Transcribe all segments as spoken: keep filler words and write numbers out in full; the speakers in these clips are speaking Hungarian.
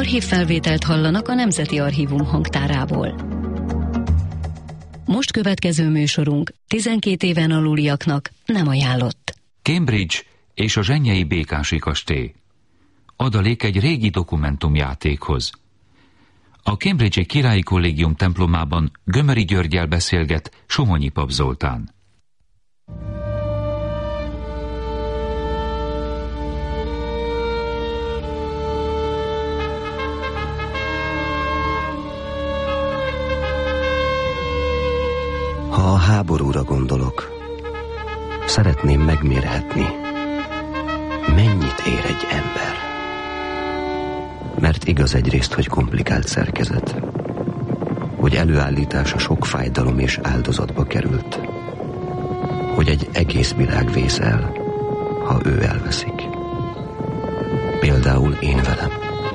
Archívfelvételt hallanak a Nemzeti Archívum hangtárából. Most következő műsorunk tizenkét éven aluliaknak nem ajánlott. Cambridge és a zsenyei békási kastély. Adalék egy régi dokumentumjátékhoz. A Cambridge-i Királyi Kollégium templomában Gömöri Györggyel beszélget Somonyi Pap Zoltán. Ha a háborúra gondolok, szeretném megmérhetni, mennyit ér egy ember. Mert igaz egyrészt, hogy komplikált szerkezet, hogy előállítása sok fájdalom és áldozatba került, hogy egy egész világ vészel, ha ő elveszik. Például én velem.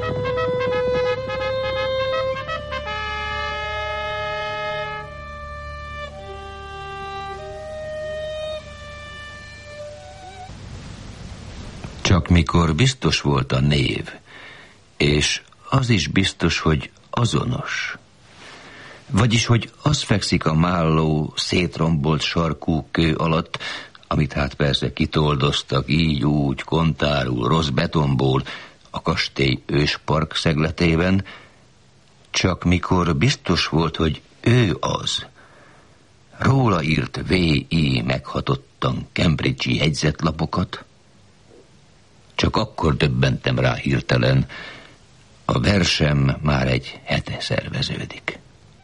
Csak mikor biztos volt a név, és az is biztos, hogy azonos. Vagyis, hogy az fekszik a málló, szétrombolt sarkú kő alatt, amit hát persze kitoldoztak így úgy, kontárul, rossz betonból, a kastély őspark szegletében, csak mikor biztos volt, hogy ő az, róla írt vé i meghatottan Cambridge-i jegyzetlapokat, csak akkor döbbentem rá hirtelen, a versem már egy hete szerveződik.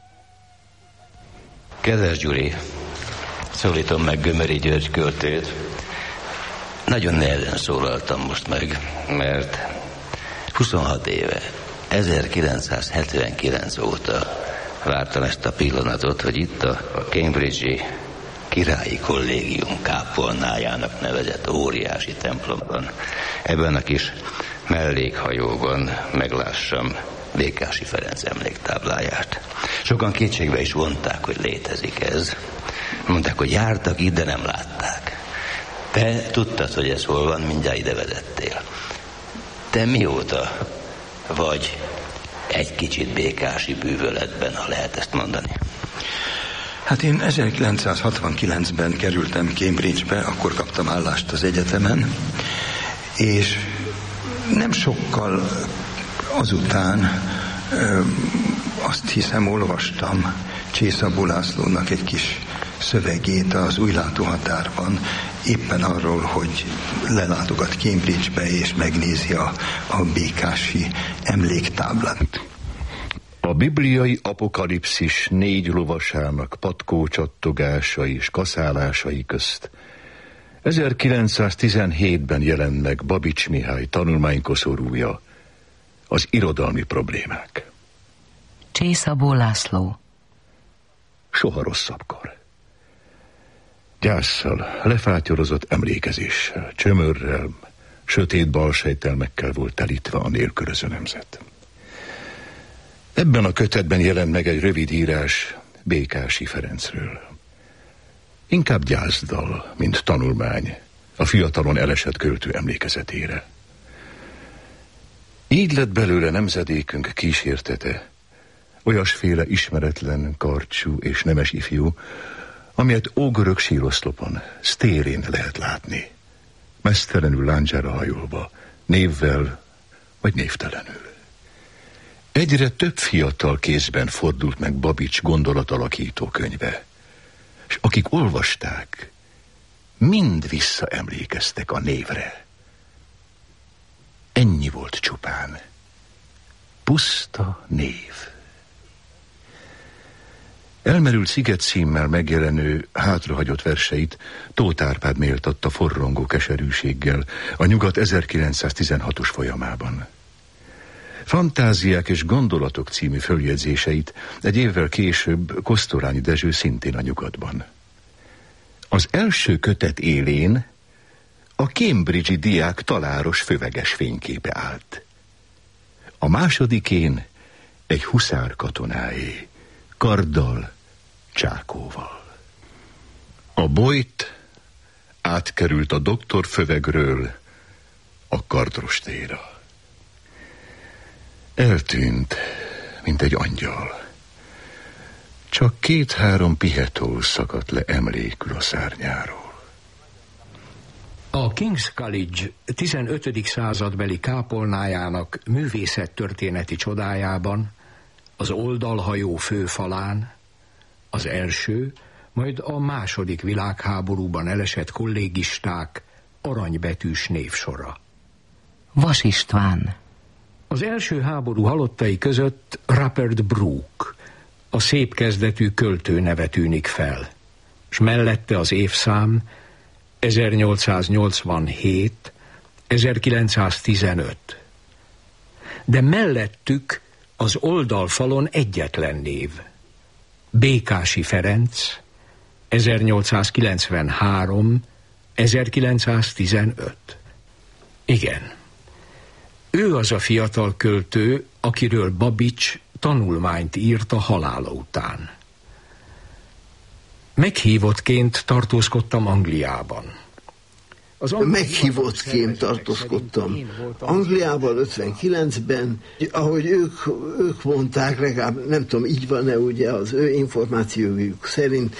Kedves Gyuri, szólítom meg Gömöri György költőt. Nagyon nehezen szólaltam most meg, mert huszonhat éve, ezerkilencszázhetvenkilenc óta vártam ezt a pillanatot, hogy itt a, a Cambridge-i Királyi Kollégium kápolnájának nevezett óriási templomban, ebben a kis mellékhajóban meglássam Békási Ferenc emléktábláját. Sokan kétségbe is vonták, hogy létezik ez. Mondták, hogy jártak itt, de nem látták. Te tudtad, hogy ez hol van, mindjárt ide vezettél. Te mióta vagy egy kicsit békási bűvöletben, ha lehet ezt mondani? Hát én ezerkilencszázhatvankilencben kerültem Cambridge-be, akkor kaptam állást az egyetemen, és nem sokkal azután ö, azt hiszem olvastam Csészabó Lászlónak egy kis szövegét az Újlátó határban, éppen arról, hogy lelátogat Cambridge-be és megnézi a, a békási emléktáblát. A bibliai apokalipszis négy lovasának patkó csattogásai és kaszálásai közt ezerkilencszáztizenhétben jelent meg Babics Mihály tanulmánykoszorúja, az irodalmi problémák. Csészabó László. Soha rosszabbkor. Gyásszal, lefátyorozott emlékezéssel, csömörrel, sötét balsejtelmekkel volt telítve a nélkülöző nemzet. Ebben a kötetben jelent meg egy rövid írás Békási Ferencről. Inkább gyászdal, mint tanulmány a fiatalon elesett költő emlékezetére. Így lett belőle nemzedékünk kísértete, olyasféle ismeretlen, karcsú és nemes ifjú, amilyet ógörög síroszlopon, sztérén lehet látni, mesztelenül láncsára hajolva, névvel vagy névtelenül. Egyre több fiatal kézben fordult meg Babics gondolatalakító könyve, és akik olvasták, mind visszaemlékeztek a névre. Ennyi volt csupán. Puszta név. Elmerült Sziget címmel megjelenő hátrahagyott verseit Tóth Árpád méltatta forrongó keserűséggel a Nyugat ezerkilencszáztizenhatos folyamában. Fantáziák és gondolatok című följegyzéseit egy évvel később Kosztolányi Dezső szintén a Nyugatban. Az első kötet élén a Cambridge-i diák taláros föveges fényképe állt. A másodikén egy huszár katonáé, karddal, csákóval. A bojt átkerült a doktor fövegről a kardrostéra. Eltűnt, mint egy angyal. Csak két-három pihetó szakadt le emlékül a szárnyáról. A King's College tizenötödik századbeli kápolnájának művészettörténeti csodájában, az oldalhajó főfalán az első, majd a második világháborúban elesett kollégisták aranybetűs névsora. Vas István. Az első háború halottai között Rupert Brooke, a szép kezdetű költő neve tűnik fel, s mellette az évszám ezernyolcszáznyolcvanhét ezerkilencszáztizenöt. De mellettük az oldalfalon egyetlen név. Békási Ferenc ezernyolcszázkilencvenhárom ezerkilencszáztizenöt. Igen. Ő az a fiatal költő, akiről Babics tanulmányt írt a halála után. Meghívottként tartózkodtam Angliában. Meghívottként tartózkodtam Angliában ötvenkilencben, ahogy ők, ők mondták, legalább nem tudom, így van-e, ugye az ő információjuk szerint,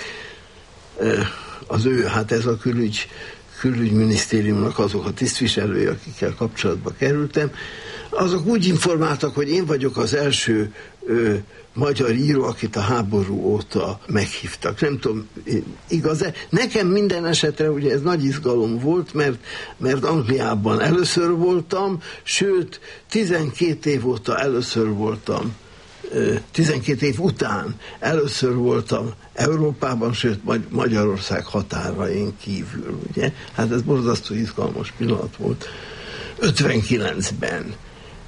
az ő, hát ez a külügy, külügyminisztériumnak azok a tisztviselői, akikkel kapcsolatba kerültem, azok úgy informáltak, hogy én vagyok az első ö, magyar író, akit a háború óta meghívtak. Nem tudom, igaz-e? Nekem minden esetre ugye ez nagy izgalom volt, mert, mert Angliában először voltam, sőt, tizenkét év óta először voltam, tizenkét év után először voltam Európában, sőt Magyarország határain kívül, ugye? Hát ez borzasztó izgalmas pillanat volt. ötvenkilencben.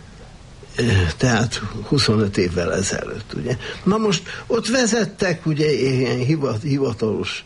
Tehát huszonöt évvel ezelőtt, ugye. Na most ott vezettek, ugye, ilyen hivatalos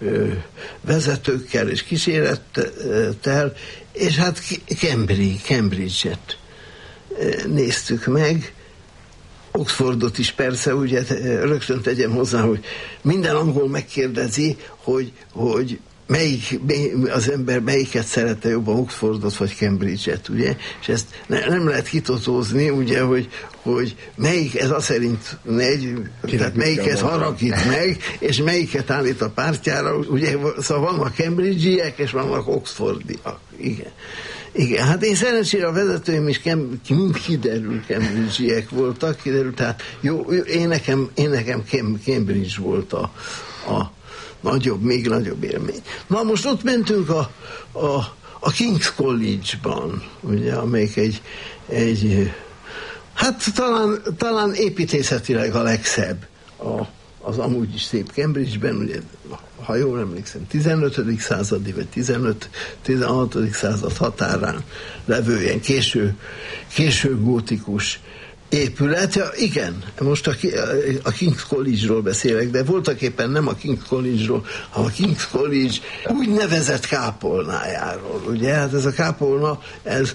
vezetőkkel és kísérettel, és hát Cambridge, Cambridge-et néztük meg, Oxfordot is persze, ugye rögtön tegyem hozzá, hogy minden angol megkérdezi, hogy, hogy melyik, az ember melyiket szerette jobban, Oxfordot vagy Cambridge-et, ugye? És ezt ne, nem lehet kitotózni, ugye, hogy, hogy melyik ez azt szerint megy, tehát melyiket haragít meg, és melyiket állít a pártjára, ugye, szóval vannak Cambridge-iek, és vannak Oxfordiak, igen. Igen, hát én szerencsére a vezetőim is kem, kiderül Cambridge-iek voltak, kiderül, tehát jó, én nekem, én nekem Cambridge volt a, a nagyobb, még nagyobb élmény. Na most ott mentünk a, a, a King's College-ban, ugye, amelyik egy, egy hát talán, talán építészetileg a legszebb a, az amúgy is szép Cambridge-ben, ugye, ha jól emlékszem, tizenötödik századi, vagy tizenötödik-tizenhatodik század határán levő ilyen késő, késő gótikus épület. Ja, igen, most a, a King's College-ról beszélek, de voltak éppen nem a King's College-ról, hanem a King's College úgynevezett kápolnájáról. Ugye, hát ez a kápolna, ez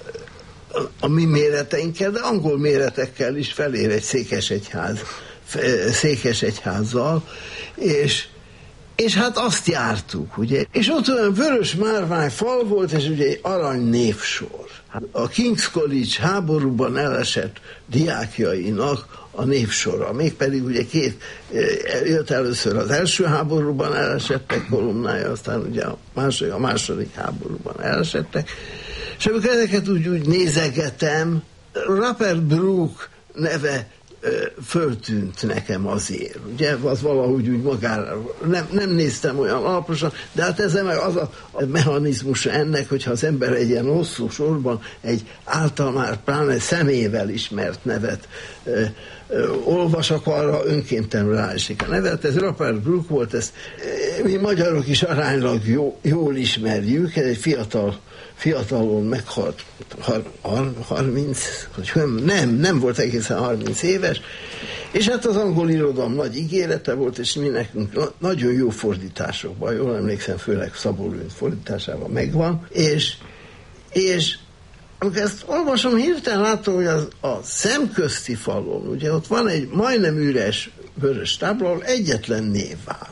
a mi méreteinkkel, de angol méretekkel is felér egy székesegyház, székesegyházzal, és és hát azt jártuk, ugye, és ott olyan vörös márvány fal volt, és ugye egy arany névsor. A King's College háborúban elesett diákjainak a névsora, mégpedig ugye két, jött először az első háborúban elesettek kolumnája, aztán ugye a második, a második háborúban elesettek, és amikor ezeket úgy, úgy nézegetem, Rupert Brooke neve föltűnt nekem azért, ugye, az valahogy úgy magára, nem, nem néztem olyan alaposan, de hát ez meg az a mechanizmusa ennek, hogyha az ember egy ilyen hosszú sorban egy által már pláne szemével ismert nevet ö, ö, olvas, akkor arra önkéntelenül ráesik a nevet. Ez Rupert Brooke volt, ezt mi magyarok is aránylag jó, jól ismerjük, ez egy fiatal fiatalon meghalt, harminc, nem, nem volt egészen harminc éves, és hát az angol irodalom nagy ígérete volt, és mi nekünk nagyon jó fordításokban, jól emlékszem, főleg Szabó Lőrinc fordításában megvan, és, és amikor ezt olvasom, hirtelen látom, hogy az, a szemközti falon, ugye ott van egy majdnem üres vörös tábla, ahol egyetlen név áll.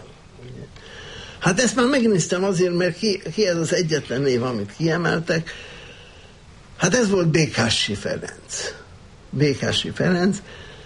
Hát ezt már megnéztem azért, mert ki, ki ez az egyetlen név, amit kiemeltek. Hát ez volt Békási Ferenc. Békási Ferenc,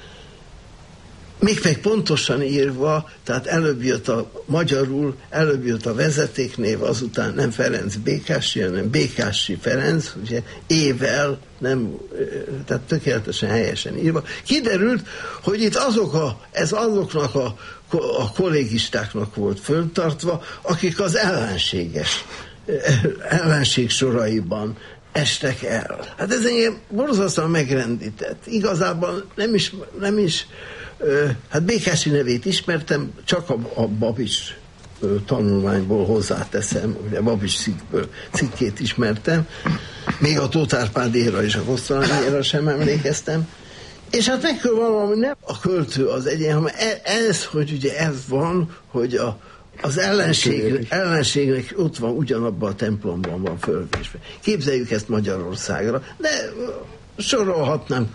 még meg pontosan írva, tehát előbb jött a magyarul, előbb jött a vezetéknév, azután nem Ferenc Békási, hanem Békási Ferenc, ugye ével, nem, tehát tökéletesen helyesen írva. Kiderült, hogy itt azok a, ez azoknak a, a kollégistáknak volt föltartva, akik az ellenséges, ellenség soraiban estek el. Hát ez engem borzasztóan megrendített. Igazából nem is, nem is hát Békási nevét ismertem, csak a, a Babics tanulmányból hozzáteszem, ugye Babics cikkből, cikkét ismertem, még a Tóth Árpádéra és a Kosztolányiéra sem emlékeztem, és hát meg kell valami, nem a költő az egyen, hanem ez, hogy ugye ez van, hogy a, az ellenség, ellenségnek ott van, ugyanabban a templomban van fölvésve. Képzeljük ezt Magyarországra, de sorolhatnám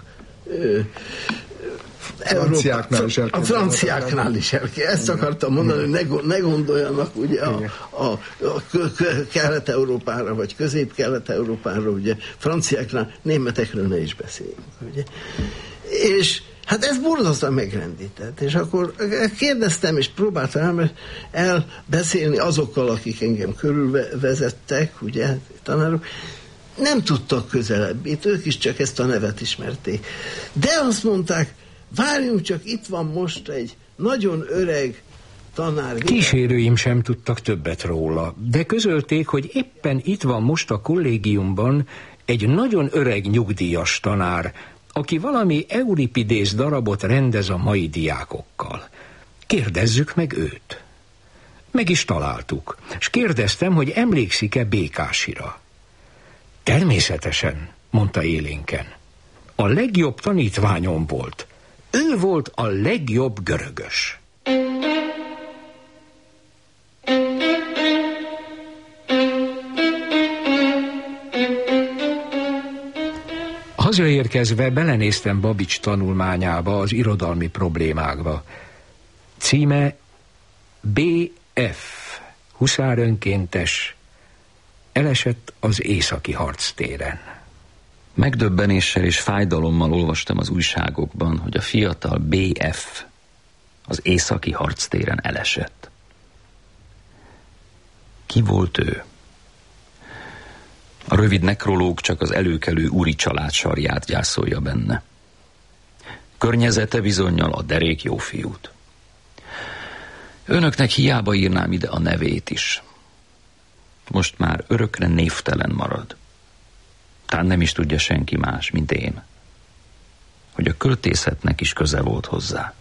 franciáknál is a franciáknál is el kell. Ezt akartam mondani, hogy ne, ne gondoljanak ugye a, a, a Kelet-Európára, vagy Közép-Kelet-Európára, ugye franciáknál, németekről ne is beszéljünk, ugye. És hát ez borzasztóan megrendített, és akkor kérdeztem, és próbáltam elbeszélni azokkal, akik engem körülvezettek, ugye, tanárok, nem tudtak közelebb, itt ők is csak ezt a nevet ismerték. De azt mondták, várjunk csak, itt van most egy nagyon öreg tanár. Kísérőim sem tudtak többet róla, de közölték, hogy éppen itt van most a kollégiumban egy nagyon öreg nyugdíjas tanár, aki valami Euripidész darabot rendez a mai diákokkal. Kérdezzük meg őt. Meg is találtuk, és kérdeztem, hogy emlékszik-e Békásira. Természetesen, mondta élénken. A legjobb tanítványom volt. Ő volt a legjobb görögös. Hazaérkezve belenéztem Babics tanulmányába, az irodalmi problémákba. Címe bé ef, huszárönkéntes, elesett az északi harctéren. Megdöbbenéssel és fájdalommal olvastam az újságokban, hogy a fiatal bé ef az északi harctéren elesett. Ki volt ő? A rövid nekrológ csak az előkelő úri család sarját gyászolja benne. Környezete bizonnyal a derék jó fiút. Önöknek hiába írnám ide a nevét is. Most már örökre névtelen marad. Tán nem is tudja senki más, mint én, hogy a költészetnek is köze volt hozzá.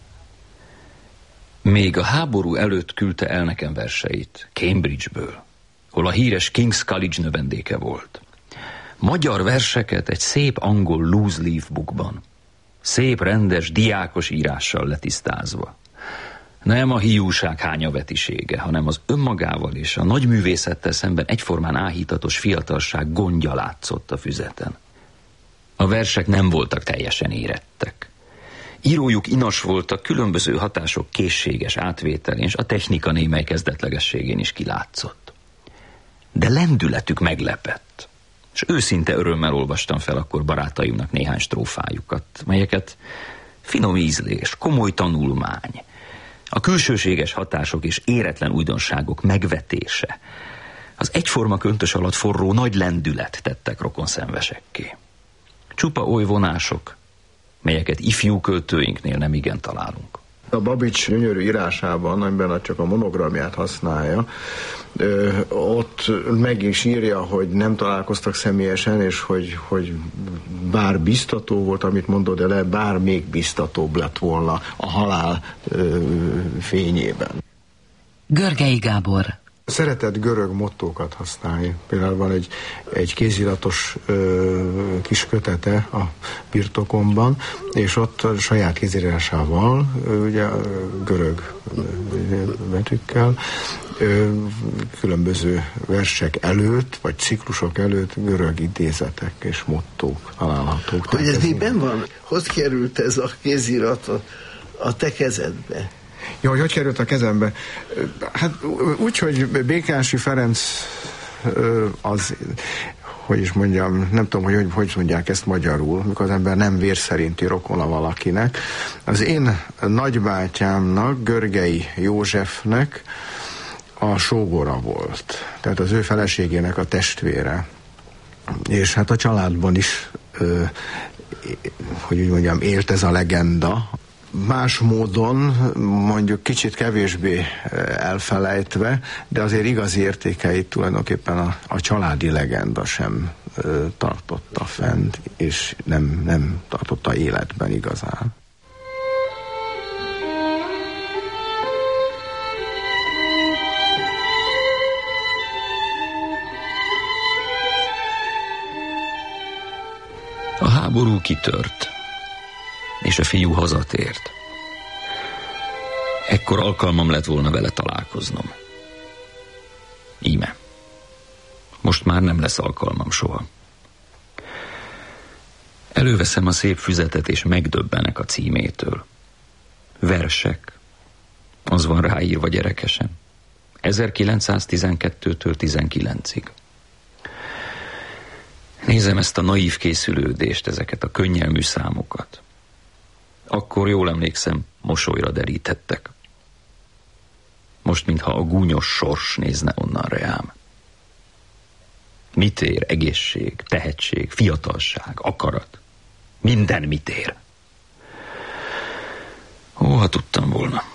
Még a háború előtt küldte el nekem verseit, Cambridge-ből, hol a híres King's College növendéke volt. Magyar verseket egy szép angol loose leaf bookban, szép rendes, diákos írással letisztázva. Nem a hiúság hányavetisége, hanem az önmagával és a nagy művészettel szemben egyformán áhítatos fiatalság gondja látszott a füzeten. A versek nem voltak teljesen érettek. Írójuk inas voltak, különböző hatások készséges átvételén, és a technika némely kezdetlegességén is kilátszott. De lendületük meglepett, és őszinte örömmel olvastam fel akkor barátaimnak néhány strófájukat, melyeket finom ízlés, komoly tanulmány, a külsőséges hatások és éretlen újdonságok megvetése, az egyforma köntös alatt forró nagy lendület tettek rokonszenvesekké. Csupa oly vonások, melyeket ifjú költőinknél nem igen találunk. A Babics gyönyörű írásában, amiben csak a monogramját használja, ö, ott meg is írja, hogy nem találkoztak személyesen, és hogy, hogy bár biztató volt, amit mondod, de le, bár még biztatóbb lett volna a halál ö, fényében. Görgei Gábor. Szeretett görög mottókat használni. Például van egy, egy kéziratos ö, kis kötete a birtokomban, és ott a saját kézírásával, ö, ugye görög betűkkel, ö, különböző versek előtt, vagy ciklusok előtt görög idézetek és mottók találhatók. Hogy ez miben van? Hogy került ez a kézirat a, a te kezedbe? Ja, hogy hogy került a kezembe? Hát úgy, hogy Békási Ferenc az, hogy is mondjam, nem tudom, hogy, hogy hogy mondják ezt magyarul, mikor az ember nem vér szerinti rokona valakinek. Az én nagybátyámnak, Görgei Józsefnek a sógora volt, tehát az ő feleségének a testvére. És hát a családban is, ö, hogy úgy mondjam, élt ez a legenda. Más módon, mondjuk kicsit kevésbé elfelejtve, de azért igazi értékeit tulajdonképpen a, a családi legenda sem ö, tartotta fent, és nem, nem tartotta életben igazán. A háború kitört, és a fiú hazatért. Ekkor alkalmam lett volna vele találkoznom. Íme. Most már nem lesz alkalmam soha. Előveszem a szép füzetet, és megdöbbenek a címétől. Versek. Az van ráírva gyerekesen. ezerkilencszáztizenkettőtől tizenkilencig. Nézem ezt a naív készülődést, ezeket a könnyelmű számokat. Akkor jól emlékszem, mosolyra derítettek. Most, mintha a gúnyos sors nézne onnan reám. Mit ér egészség, tehetség, fiatalság, akarat? Minden mit ér? Ó, ha tudtam volna.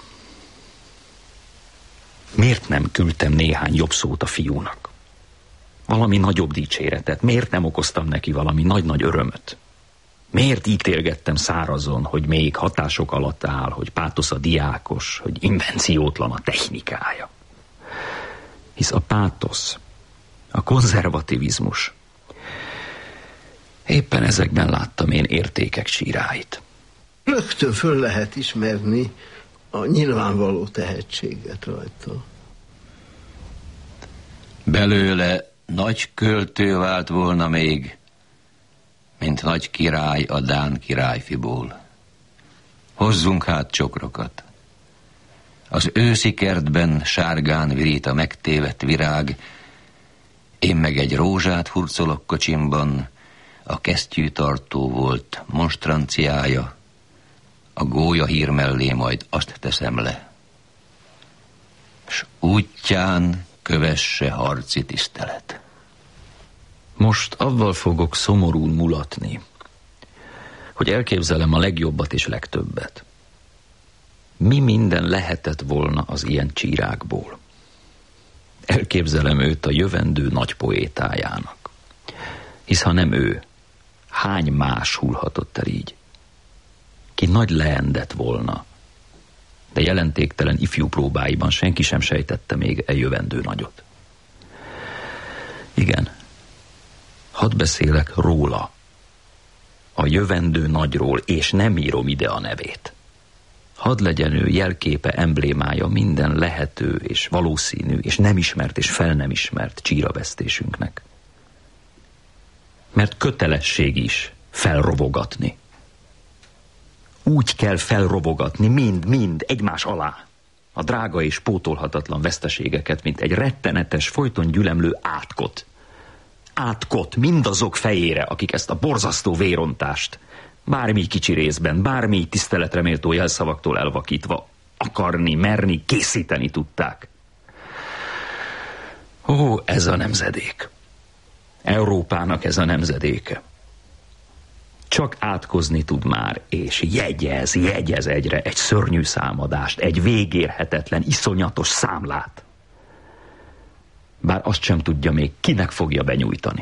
Miért nem küldtem néhány jobb szót a fiúnak? Valami nagyobb dicséretet. Miért nem okoztam neki valami nagy-nagy örömöt? Miért ítélgettem szárazon, hogy még hatások alatt áll, hogy pátosz a diákos, hogy invenciótlan a technikája? Hisz a pátosz, a konzervativizmus, éppen ezekben láttam én értékek síráit. Rögtön föl lehet ismerni a nyilvánvaló tehetséget rajta. Belőle nagy költő vált volna még, mint nagy király a dán királyfiból. Hozzunk hát csokrokat. Az őszi kertben sárgán virít a megtévedt virág, én meg egy rózsát hurcolok kocsimban, a kesztyűtartó volt monstranciája, a gólya hír mellé majd azt teszem le. S útján kövesse harci tisztelet. Most avval fogok szomorún mulatni, hogy elképzelem a legjobbat és legtöbbet. Mi minden lehetett volna az ilyen csírákból? Elképzelem őt a jövendő nagy poétájának. Hisz ha nem ő, hány más hullhatott el így? Ki nagy leendett volna, de jelentéktelen ifjú próbáiban senki sem sejtette még e jövendő nagyot. Igen, hadd beszélek róla, a jövendő nagyról, és nem írom ide a nevét. Hadd legyen ő jelképe, emblémája minden lehető és valószínű és nem ismert és fel nem ismert csíravesztésünknek. Mert kötelesség is felrovogatni. Úgy kell felrovogatni mind-mind egymás alá a drága és pótolhatatlan veszteségeket, mint egy rettenetes, folyton gyülemlő átkot. Átkot mindazok fejére, akik ezt a borzasztó vérontást bármi kicsi részben, bármi tiszteletre méltó jelszavaktól elvakítva akarni, merni, készíteni tudták. Ó, ez a nemzedék. Európának ez a nemzedéke. Csak átkozni tud már, és jegyez, jegyez egyre egy szörnyű számadást, egy végérhetetlen, iszonyatos számlát. Bár azt sem tudja még, kinek fogja benyújtani.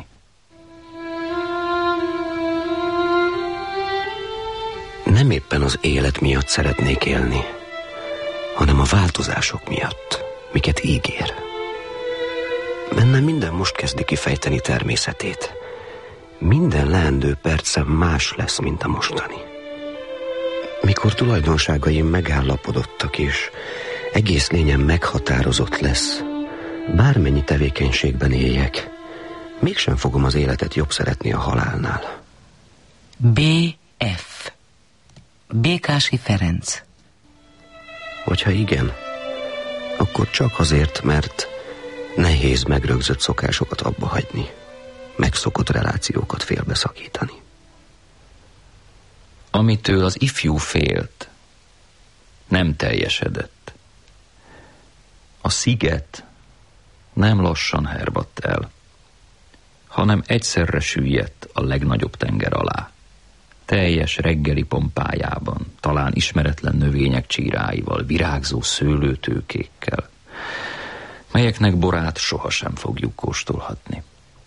Nem éppen az élet miatt szeretnék élni, hanem a változások miatt, miket ígér. Bennem minden most kezdi kifejteni természetét. Minden leendő percem más lesz, mint a mostani. Mikor tulajdonságaim megállapodottak, és egész lényem meghatározott lesz, bármennyi tevékenységben éljek, mégsem fogom az életet jobb szeretni a halálnál. bé ef. Békási Ferenc. Hogyha igen, akkor csak azért, mert nehéz megrögzött szokásokat abba hagyni. megszokott relációkat félbeszakítani. Amitől az ifjú félt, nem teljesedett. A sziget nem lassan hervadt el, hanem egyszerre süllyedt a legnagyobb tenger alá. Teljes reggeli pompájában, talán ismeretlen növények csíráival, virágzó szőlőtőkékkel, melyeknek borát sohasem fogjuk kóstolhatni.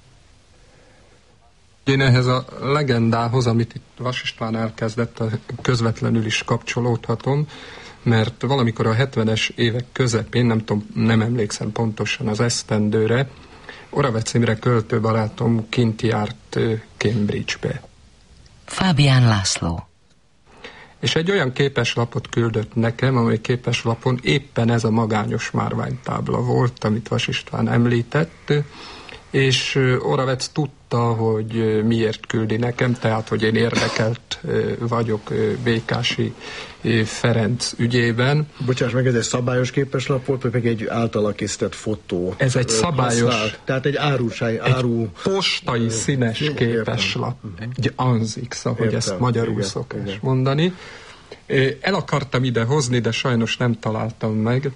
Én ehhez a legendához, amit itt Vas István elkezdett, közvetlenül is kapcsolódhatom, mert valamikor a hetvenes évek közepén, nem tudom, nem emlékszem pontosan az esztendőre, Oravec Imre költőbarátom kint járt Cambridge-be. Fábián László. És egy olyan képeslapot küldött nekem, amely képeslapon éppen ez a magányos márványtábla volt, amit Vas István említett, és Oravec tudta, hogy miért küldi nekem, tehát, hogy én érdekelt vagyok Békási Ferenc ügyében. Bocsáss meg, ez egy szabályos képeslap volt, vagy meg egy általa készített fotó? Ez egy szabályos... Használt, tehát egy áruság, áru... postai színes jó, képeslap. Értem. Egy anzix, ahogy értem, ezt magyarul igen, szokás igen. mondani. El akartam ide hozni, de sajnos nem találtam meg.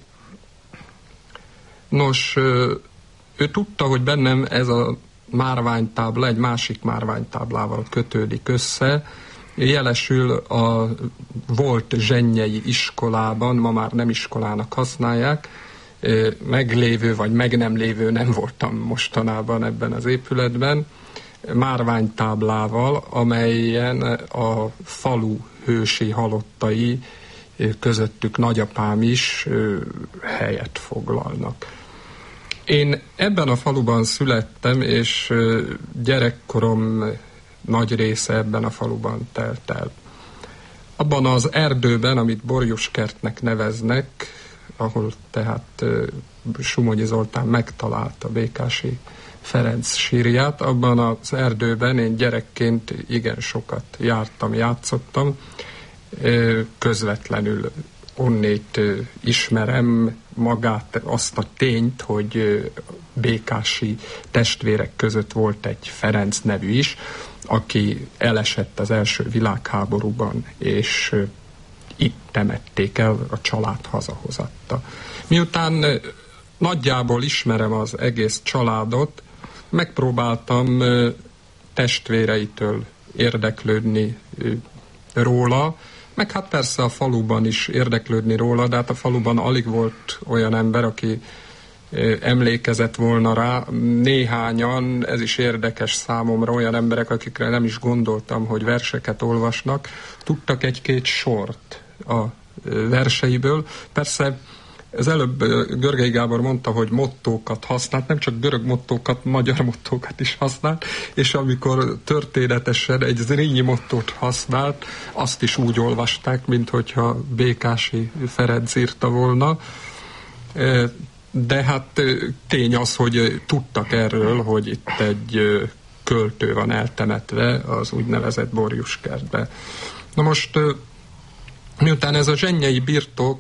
Nos... Ő tudta, hogy bennem ez a márványtábla egy másik márványtáblával kötődik össze. Jelesül a volt zsennyei iskolában, ma már nem iskolának használják, meglévő vagy meg nem lévő, nem voltam mostanában ebben az épületben, márványtáblával, amelyen a falu hősi halottai, közöttük nagyapám is helyet foglalnak. Én ebben a faluban születtem, és gyerekkorom nagy része ebben a faluban telt el. Abban az erdőben, amit Borjuskertnek neveznek, ahol tehát Somonyi Zoltán megtalálta Békási Ferenc sírját, abban az erdőben én gyerekként igen sokat jártam, játszottam, közvetlenül onnét ismerem magát, azt a tényt, hogy békási testvérek között volt egy Ferenc nevű is, aki elesett az első világháborúban, és itt temették el, a család hazahozadta. Miután nagyjából ismerem az egész családot, megpróbáltam testvéreitől érdeklődni róla, meg hát persze a faluban is érdeklődni róla, de hát a faluban alig volt olyan ember, aki emlékezett volna rá. Néhányan, ez is érdekes számomra, olyan emberek, akikre nem is gondoltam, hogy verseket olvasnak, tudtak egy-két sort a verseiből. Persze ez előbb Görgei Gábor mondta, hogy mottókat használt, nem csak görög mottókat, magyar mottókat is használt, és amikor történetesen egy Zrínyi mottót használt, azt is úgy olvasták, mint hogyha Békási Ferenc írta volna. De hát tény az, hogy tudtak erről, hogy itt egy költő van eltemetve az úgynevezett Borjuskertbe. Na most, miután ez a zsennyei birtok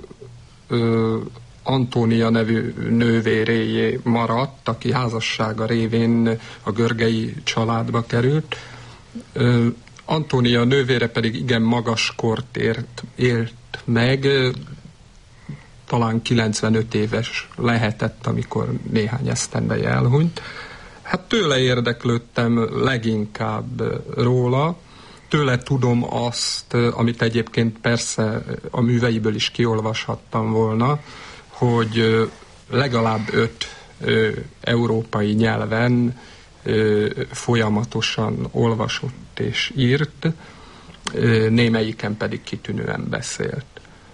Antónia nevű nővéréjé maradt, aki házassága révén a Görgei családba került. Antónia nővére pedig igen magas kort ért, élt meg, talán kilencvenöt éves lehetett, amikor néhány esztendeje elhunyt. Hát tőle érdeklődtem leginkább róla, tőle tudom azt, amit egyébként persze a műveiből is kiolvashattam volna, hogy legalább öt európai nyelven folyamatosan olvasott és írt, némelyiken pedig kitűnően beszélt.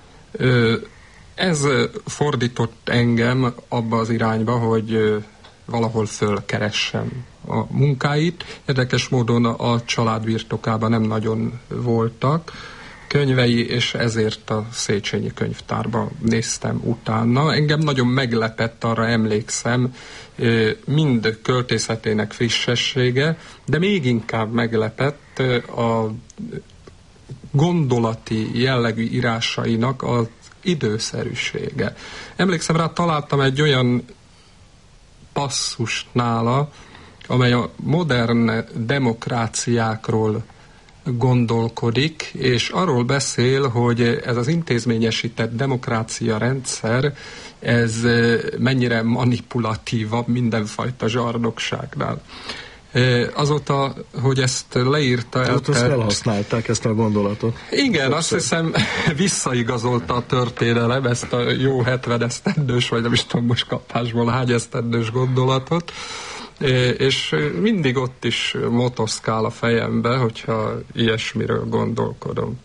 Ez fordított engem abba az irányba, hogy valahol fölkeressem a munkáit. Érdekes módon a család birtokában nem nagyon voltak könyvei, és ezért a Széchenyi könyvtárba néztem utána. Engem nagyon meglepett, arra emlékszem, mind költészetének frissessége, de még inkább meglepett a gondolati jellegű írásainak az időszerűsége. Emlékszem rá, találtam egy olyan passzust nála, amely a modern demokráciákról gondolkodik, és arról beszél, hogy ez az intézményesített demokrácia rendszer, ez mennyire manipulatívabb mindenfajta zsarnokságnál. Azóta, hogy ezt leírta... Tehát azt felhasználták, ezt a gondolatot. Igen, azt hiszem visszaigazolta a történelem ezt a jó hetven esztendős, vagy nem is tudom most kapásból hány esztendős gondolatot, és mindig ott is motoszkál a fejembe, hogyha ilyesmiről gondolkodom.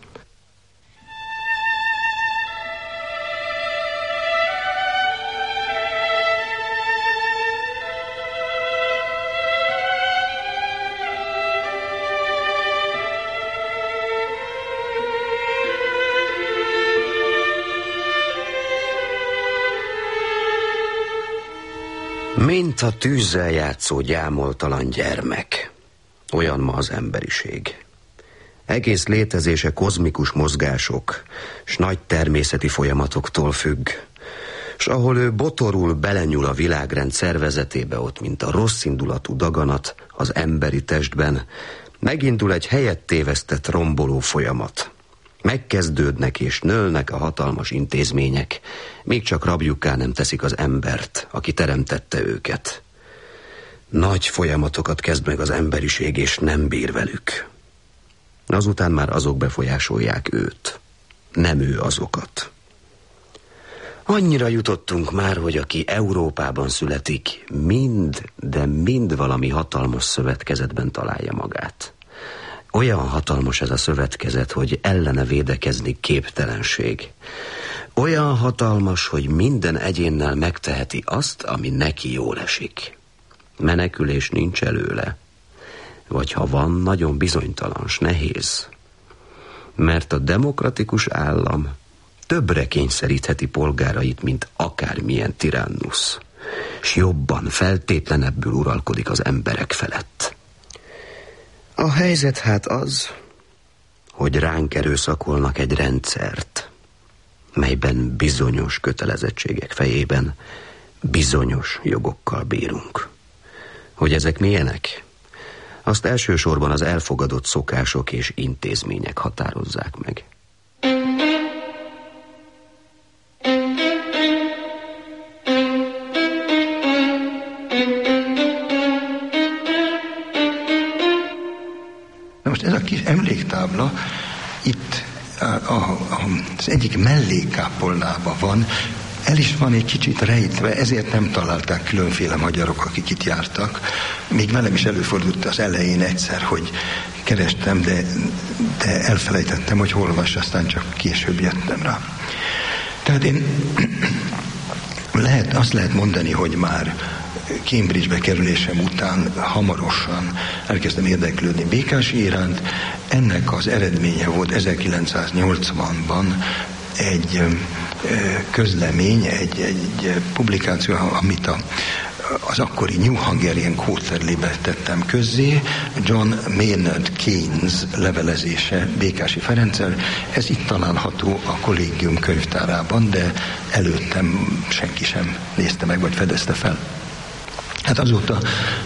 Mint a tűzzel játszó gyámoltalan gyermek, olyan ma az emberiség. Egész létezése kozmikus mozgások, s nagy természeti folyamatoktól függ, s ahol ő botorul belenyúl a világrend szervezetébe, ott, mint a rosszindulatú daganat az emberi testben, megindul egy helyet tévesztett romboló folyamat. Megkezdődnek és nőlnek a hatalmas intézmények, még csak rabjukká nem teszik az embert, aki teremtette őket. Nagy folyamatokat kezd meg az emberiség, és nem bír velük. Azután már azok befolyásolják őt, nem ő azokat. Annyira jutottunk már, hogy aki Európában születik, mind, de mind valami hatalmas szövetkezetben találja magát. Olyan hatalmas ez a szövetkezet, hogy ellene védekezni képtelenség. Olyan hatalmas, hogy minden egyénnel megteheti azt, ami neki jól esik. Menekülés nincs előle. Vagy ha van, nagyon bizonytalan, s nehéz. Mert a demokratikus állam többre kényszerítheti polgárait, mint akármilyen tirannusz, s jobban, feltétlenebbül uralkodik az emberek felett. A helyzet hát az, hogy ránk erőszakolnak egy rendszert, melyben bizonyos kötelezettségek fejében bizonyos jogokkal bírunk. Hogy ezek milyenek? Azt elsősorban az elfogadott szokások és intézmények határozzák meg. Most ez a kis emléktábla itt a, a, az egyik mellékkápolnában van, el is van egy kicsit rejtve, ezért nem találták különféle magyarok, akik itt jártak. Még velem is előfordult az elején egyszer, hogy kerestem, de, de elfelejtettem, hogy hol van, aztán csak később jöttem rá. Tehát én lehet, azt lehet mondani, hogy már Cambridge-be kerülésem után hamarosan elkezdtem érdeklődni Békási iránt. Ennek az eredménye volt ezerkilencszáznyolcvanban egy közlemény, egy, egy publikáció, amit a, az akkori New Hungarian Quarterly-be tettem közzé, John Maynard Keynes levelezése Békási Ferenccel. Ez itt található a kollégium könyvtárában, de előttem senki sem nézte meg, vagy fedezte fel. Hát azóta,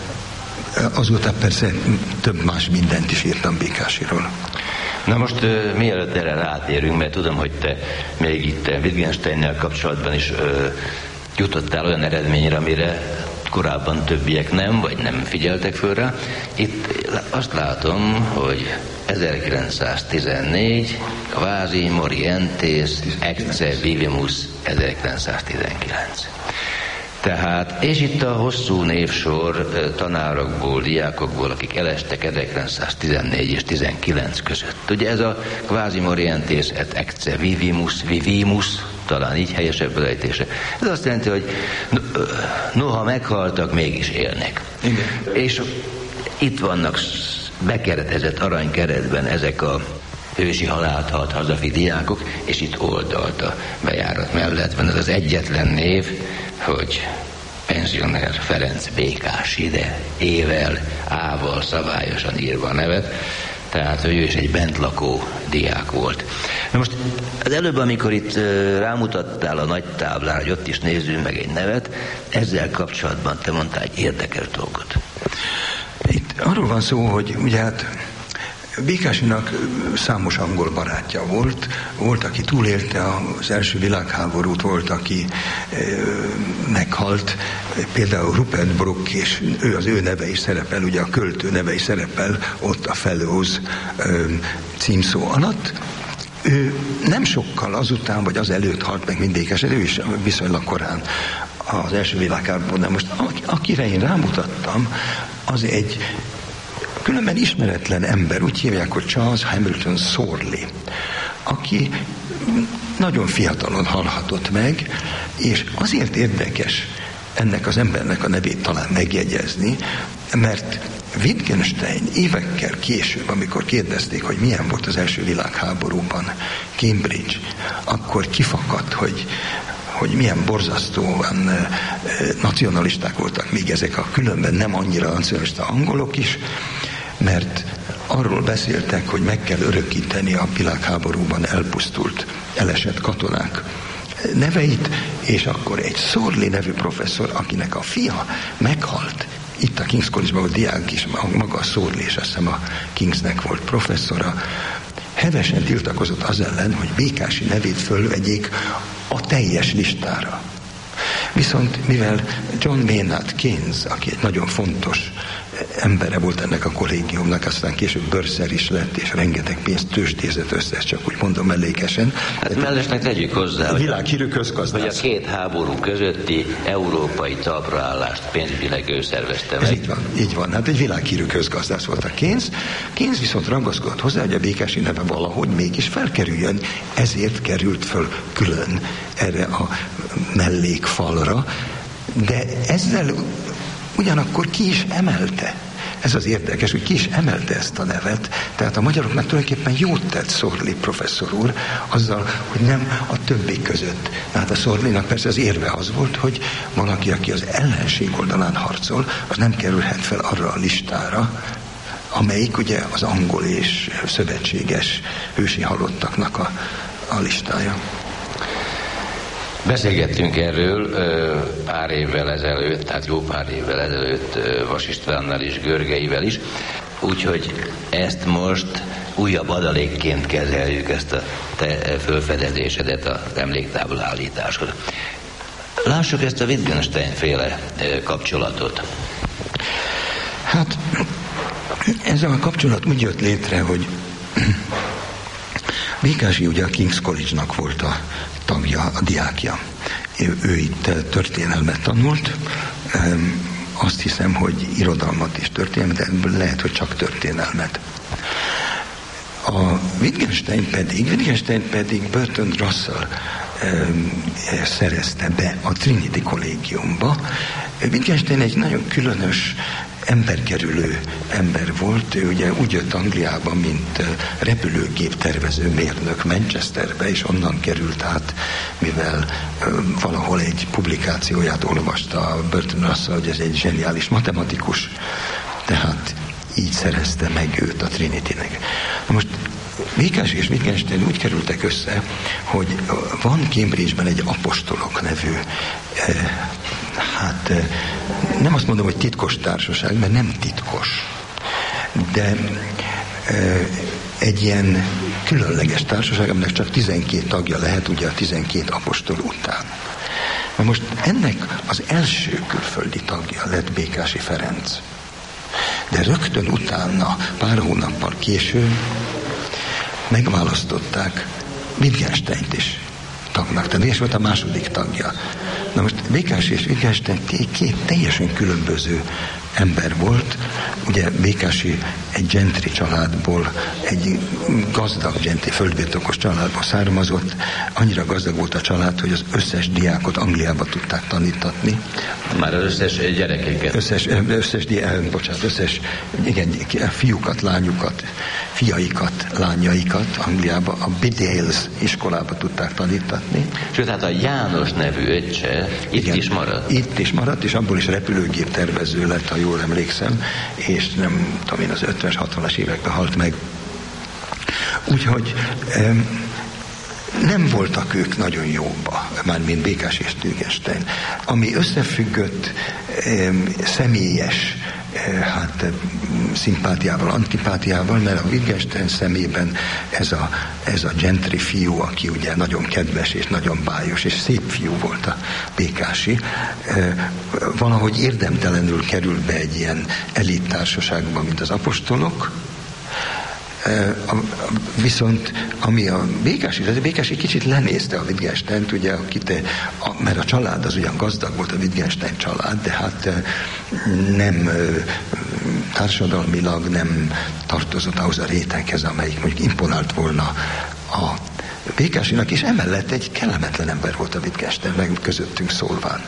azóta persze több más mindent is írtam Békásiról. Na most uh, mielőtt erre rátérünk, mert tudom, hogy te még itt Wittgensteinnel kapcsolatban is uh, jutottál olyan eredményre, amire korábban többiek nem, vagy nem figyeltek föl rá. Itt azt látom, hogy ezerkilencszáztizennégy, Quasi Morientes Ecce Vivimus ezerkilencszáztizenkilenc. Tehát, és itt a hosszú névsor tanárokból, diákokból, akik elestek ezerkilencszáztizennégy és tizenkilenc között. Ugye ez a Quasi Morientes et Ecce Vivimus, Vivimus, talán így helyesebb elejtése. Ez azt jelenti, hogy noha meghaltak, mégis élnek. Igen. És itt vannak bekeretezett aranykeretben ezek a ősi halált halt hazafi diákok, és itt oldalt a bejárat mellett van ez az egyetlen név, hogy pensioner Ferenc Békási, de ével, ával szabályosan írva a nevet, tehát ő is egy bentlakó diák volt. Na most az előbb, amikor itt rámutattál a nagy táblára, hogy ott is nézzünk meg egy nevet, ezzel kapcsolatban te mondtál egy érdekes dolgot. arról van szó, hogy ugye hát Békásinak számos angol barátja volt, volt, aki túlélte az első világháborút, volt, aki e, meghalt, például Rupert Brooke, és ő, az ő neve is szerepel, ugye a költő neve is szerepel ott a Fellows e, címszó alatt. Ő nem sokkal azután, vagy az előtt halt meg, mint Békás, ő is viszonylag korán az első világháborúban. De most akire én rámutattam, az egy különben ismeretlen ember, úgy hívják, hogy Charles Hamilton Sorley, aki nagyon fiatalon halhatott meg, és azért érdekes ennek az embernek a nevét talán megjegyezni, mert Wittgenstein évekkel később, amikor kérdezték, hogy milyen volt az első világháborúban Cambridge, akkor kifakadt, hogy hogy milyen borzasztóan e, nacionalisták voltak még ezek a különben nem annyira nacionalista angolok is, mert arról beszéltek, hogy meg kell örökíteni a világháborúban elpusztult, elesett katonák neveit, és akkor egy Sorley nevű professzor, akinek a fia meghalt, itt a King's College-ban volt diák is, maga a Sorley, és azt hiszem a Kingsnek volt professzora, hevesen tiltakozott az ellen, hogy Békási nevét fölvegyék a teljes listára. Viszont mivel John Maynard Keynes, aki egy nagyon fontos embere volt ennek a kollégiumnak, aztán később börszer is lett, és rengeteg pénzt tőzsdézett össze, csak úgy mondom mellékesen. Hát mellesleg tegyük hozzá, hogy, világhírű közgazdász, hogy a két háború közötti európai talpraállást pénzügyileg ő szervezte meg. Ez így van, így van. Hát egy világhírű közgazdász volt a Keynes. Keynes viszont ragaszkodott hozzá, hogy a Békási neve valahogy mégis felkerüljön, ezért került föl külön erre a mellékfalra, de ezzel ugyanakkor ki is emelte. Ez az érdekes, hogy ki is emelte ezt a nevet. Tehát a magyaroknak tulajdonképpen jót tett Sorley professzor úr azzal, hogy nem a többi között. Tehát a Sorleynak persze az érve az volt, hogy valaki, aki az ellenség oldalán harcol, az nem kerülhet fel arra a listára, amelyik ugye az angol és szövetséges hősi halottaknak a, a listája. Beszélgettünk erről pár évvel ezelőtt, tehát jó pár évvel ezelőtt Vas Istvánnal és Görgeivel is, úgyhogy ezt most újabb adalékként kezeljük, ezt a te fölfedezésedet az emléktábla állításhoz. Lássuk ezt a Wittgenstein-féle kapcsolatot. Hát ez a kapcsolat úgy jött létre, hogy Békási ugye a King's College-nak volt a tagja, a diákja. Ő, ő itt történelmet tanult, azt hiszem, hogy irodalmat és történelmet, de lehet, hogy csak történelmet. A Wittgenstein pedig, Wittgenstein pedig Bertrand Russell szerezte be a Trinity Kollégiumba. Wittgenstein egy nagyon különös emberkerülő ember volt, ő ugye úgy jött Angliába, mint repülőgép tervező mérnök Manchesterbe, és onnan került át, mivel valahol egy publikációját olvasta Bertrand Russell, hogy ez egy zseniális matematikus, tehát így szerezte meg őt a Trinity-nek. Most Békási és Wittgenstein úgy kerültek össze, hogy van Cambridge-ben egy apostolok nevű, eh, hát eh, nem azt mondom, hogy titkos társaság, mert nem titkos, de eh, egy ilyen különleges társaság, aminek csak tizenkét tagja lehet, ugye a tizenkét apostol után. Na most ennek az első külföldi tagja lett Békási Ferenc. De rögtön utána, pár hónappal később megválasztották Wittgensteint is tagnak. Tehát és volt a második tagja. Na most Békási és Wittgenstein két teljesen különböző ember volt. Ugye Békási egy gentry családból, egy gazdag gentry földbirtokos családból származott. Annyira gazdag volt a család, hogy az összes diákot Angliába tudták tanítatni. Már az összes gyerekeket. Összes, összes, bocsánat, összes igen, fiúkat, lányukat, fiaikat, lányaikat Angliába, a Bedales iskolába tudták tanítatni. Sőt, hát a János nevű öccse itt igen, is maradt. Itt is maradt, és abból is repülőgép tervező lett, ha jól emlékszem, és nem tudom én, az ötvenes, hatvanas években halt meg. Úgyhogy em, nem voltak ők nagyon jóba, mármint Békás és Wittgenstein. Ami összefüggött em, személyes hát szimpátiával, antipátiával, mert a Wittgenstein szemében ez a, ez a gentry fiú, aki ugye nagyon kedves és nagyon bájos és szép fiú volt a Békási, valahogy érdemtelenül került be egy ilyen elit társaságba, mint az apostolok. Viszont ami a Békási, az a Békási kicsit lenézte a Wittgensteint, ugye, akit, a, mert a család az ugyan gazdag volt, a Wittgenstein család, de hát nem társadalmilag nem tartozott ahhoz a réteghez, amelyik mondjuk imponált volna a Békásinak, és emellett egy kellemetlen ember volt a Wittgenstein, meg közöttünk szólván.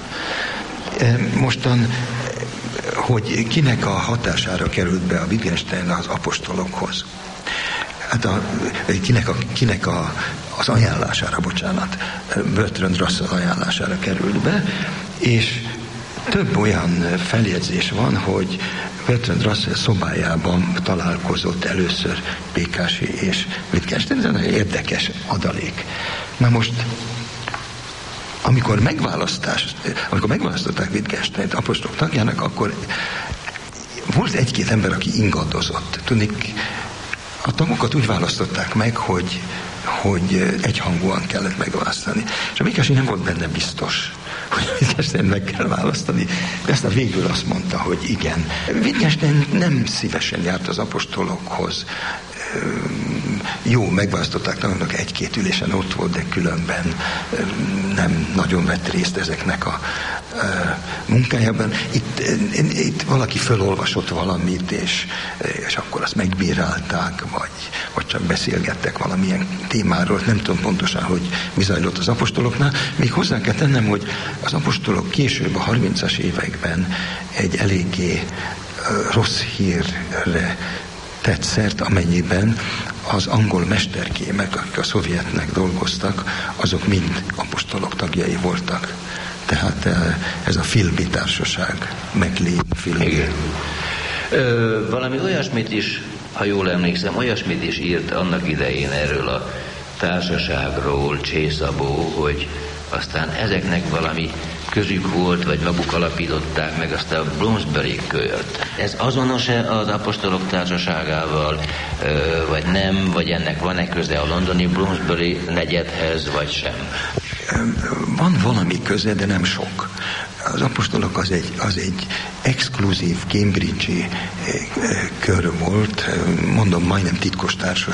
Mostan, hogy kinek a hatására került be a Wittgenstein az apostolokhoz? Hát a, kinek, a, kinek a, az ajánlására, bocsánat, Bertrand Russell ajánlására került be, és több olyan feljegyzés van, hogy Bertrand Russell szobájában találkozott először Békási és Wittgenstein, ez egy nagyon érdekes adalék. Na most, amikor megválasztás, amikor megválasztották Wittgensteint apostolok tagjának, akkor volt egy-két ember, aki ingadozott. Tudnik, a tagokat úgy választották meg, hogy, hogy egyhangúan kellett megválasztani. És a Békási nem volt benne biztos, hogy Wittgenstein meg kell választani, de aztán végül azt mondta, hogy igen. Wittgenstein nem szívesen járt az apostolokhoz. Jó, megválasztották tanulnak, egy-két ülésen ott volt, de különben nem nagyon vett részt ezeknek a munkájában. Itt, itt valaki fölolvasott valamit, és, és akkor azt megbírálták, vagy, vagy csak beszélgettek valamilyen témáról. Nem tudom pontosan, hogy mi zajlott az apostoloknál. Még hozzá kell tennem, hogy az apostolok később a harmincas években egy eléggé rossz hírre tett szert, amennyiben az angol mesterkémek, akik a szovjetnek dolgoztak, azok mind apostolok tagjai voltak. Tehát ez a Philby társaság, McLean, Philby. Ö, valami olyasmit is, ha jól emlékszem, olyasmit is írt annak idején erről a társaságról Csészabó, hogy aztán ezeknek valami közük volt, vagy maguk alapították meg azt a Bloomsbury kört. Ez azonos-e az apostolok társaságával, vagy nem, vagy ennek van-e köze a londoni Bloomsbury negyedhez, vagy sem? Van valami köze, de nem sok. Az apostolok az egy, az egy exkluzív Cambridge-i kör volt, mondom, majdnem titkos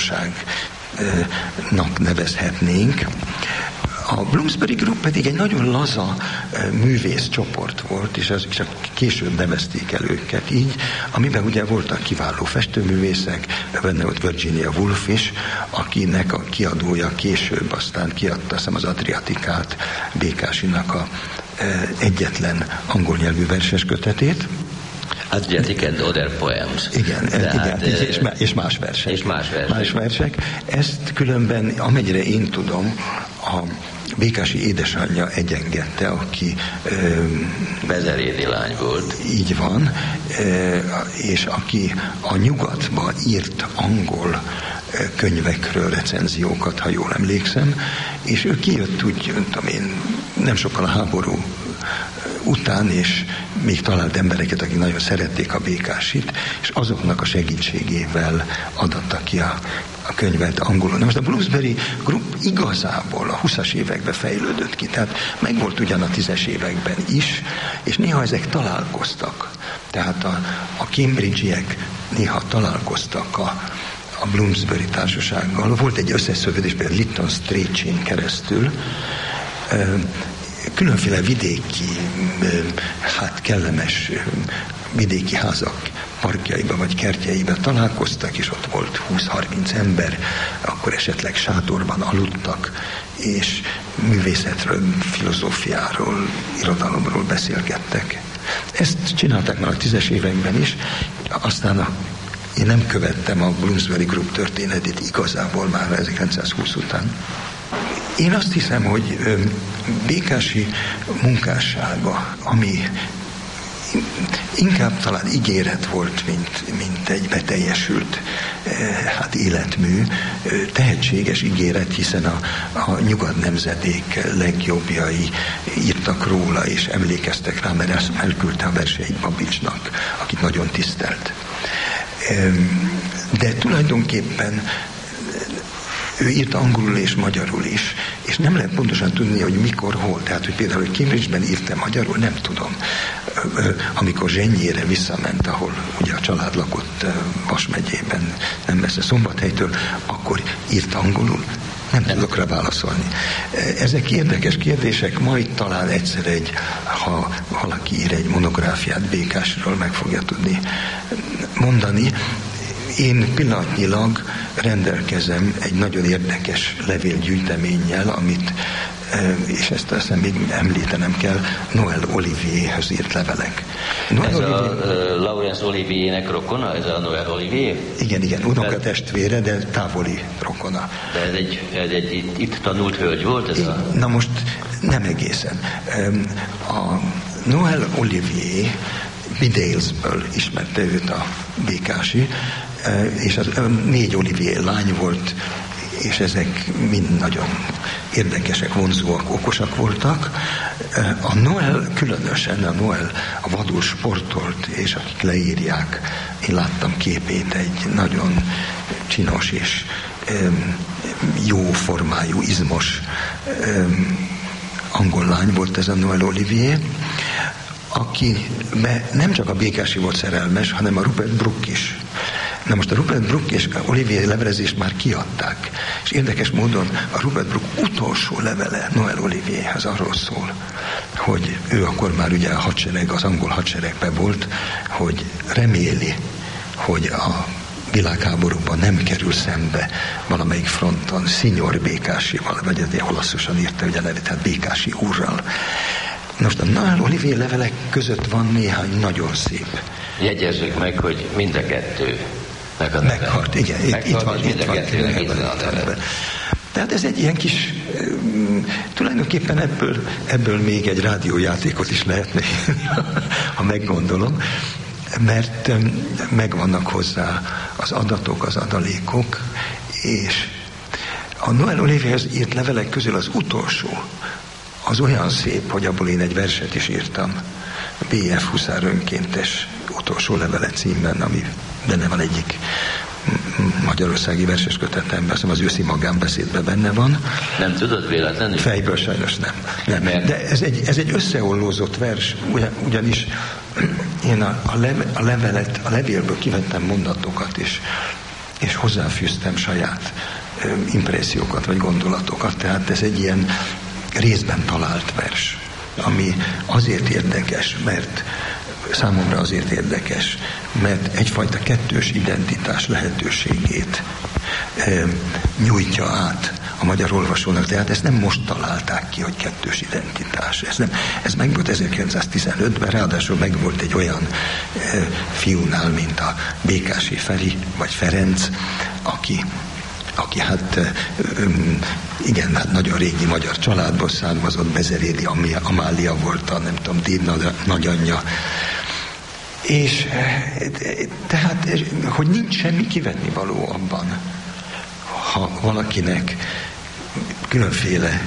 társaságnak nevezhetnénk. A Bloomsbury Group pedig egy nagyon laza művész csoport volt, és az csak később nevezték el őket így, amiben ugye voltak kiváló festőművészek, benne volt Virginia Woolf is, akinek a kiadója később aztán kiadta, azt hiszem, az Adriatikát, Békásinak a egyetlen angol nyelvű verses kötetét. Adriatic and Other Poems. Igen, Tehát, igen és, más, és más versek. És más versek. Más versek. Ezt különben, amennyire én tudom, a Békási édesanyja egyengedte, aki bezerédi lány volt. Így van, és aki a nyugatba írt angol könyvekről recenziókat, ha jól emlékszem, és ő kijött úgy, tudom én, nem sokkal a háború után, és még talált embereket, akik nagyon szerették a Békásit, és azoknak a segítségével adatta ki a, a könyvet angolul. Na most a Bloomsbury Group igazából a huszas években fejlődött ki, tehát megvolt ugyan a tízes években is, és néha ezek találkoztak. Tehát a, a Cambridge-iek néha találkoztak a, a Bloomsbury társasággal. Volt egy összeszövődés például Lytton Strachey-n keresztül, különféle vidéki, hát kellemes vidéki házak parkjaiba vagy kertjeibe találkoztak, és ott volt húsz-harminc ember, akkor esetleg sátorban aludtak, és művészetről, filozófiáról, irodalomról beszélgettek. Ezt csinálták már a tízes években is, aztán a, én nem követtem a Bloomsbury Group történetét igazából már ezerkilencszázhúsz után. Én azt hiszem, hogy Békási munkássága, ami inkább talán ígéret volt, mint, mint egy beteljesült hát életmű, tehetséges ígéret, hiszen a, a nyugat nemzedék legjobbjai írtak róla, és emlékeztek rá, mert ezt elküldte a verseit Babicsnak, akit nagyon tisztelt. De tulajdonképpen ő írt angolul és magyarul is, és nem lehet pontosan tudni, hogy mikor, hol. Tehát, hogy például, hogy Cambridge-ben írt-e magyarul, nem tudom. Amikor Zsenyére visszament, ahol ugye a család lakott Vas megyében, nem messze Szombathelytől, akkor írt angolul. Nem tudok rá válaszolni. Ezek érdekes kérdések, majd talán egyszer egy, ha valaki ír egy monográfiát Békásról, meg fogja tudni mondani. Én pillanatnyilag rendelkezem egy nagyon érdekes levélgyűjteménnyel, amit, és ezt aztán még említenem kell, Noël Olivierhez írt levelek. Noël ez Olivier... a uh, Laurence Oliviernek rokona, ez a Noël Olivier? Igen, igen, unoka testvére, de távoli rokona. De ez egy, ez egy itt, itt tanult hölgy volt? Ez a... Na most nem egészen. A Noël Olivier Bidalesből ismerte őt a Békási, és az négy Olivier lány volt, és ezek mind nagyon érdekesek, vonzóak, okosak voltak. A Noël különösen, a Noël a vadul sportolt, és akik leírják, én láttam képét, egy nagyon csinos és jó formájú, izmos angol lány volt ez a Noël Olivier, aki nem csak a Békási volt szerelmes, hanem a Rupert Brooke is. Na most a Rupert Brooke és a Olivier levelezést már kiadták, és érdekes módon a Rupert Brooke utolsó levele Noël Olivierhez arról szól, hogy ő akkor már ugye a hadsereg, az angol hadseregben volt, hogy reméli, hogy a világháborúban nem kerül szembe valamelyik fronton Signor Békásival, vagy ezért olaszosan írta ugye a nevet, tehát Békási úrral. Most a Noël Olivier levelek között van néhány nagyon szép. Jegyezzük meg, hogy mind a kettő meg a neve. Meghalt, igen, Meghalt, itt van, mind itt a kettőnek itt van a neve. Tehát ez egy ilyen kis, tulajdonképpen ebből, ebből még egy rádiójátékot is lehetne, ha meggondolom, mert megvannak hozzá az adatok, az adalékok, és a Noël Olivierhez írt levelek közül az utolsó, az olyan szép, hogy abból én egy verset is írtam, bé ef Huszár önkéntes utolsó levele címben, ami benne van egyik magyarországi verses kötetemben, azt hiszem az őszi magánbeszédben benne van. Nem tudod véletlenül? Fejből sajnos nem. nem. De ez egy, ez egy összeollózott vers, ugyan, ugyanis én a, a, leve, a levelet, a levélből kivettem mondatokat, és, és hozzáfűztem saját ö, impressziókat, vagy gondolatokat, tehát ez egy ilyen részben talált vers, ami azért érdekes, mert számomra azért érdekes, mert egyfajta kettős identitás lehetőségét e, nyújtja át a magyar olvasónak. Tehát ezt nem most találták ki, hogy kettős identitás. Ez, nem, ez meg volt ezerkilencszáztizenötben, ráadásul meg volt egy olyan e, fiúnál, mint a Békási Feri, vagy Ferenc, aki aki hát igen, hát nagyon régi magyar családból származott, Bezerédi Amália volt a, nem tudom, déd nagyanyja. És tehát, hogy nincs semmi kivetni való abban, ha valakinek különféle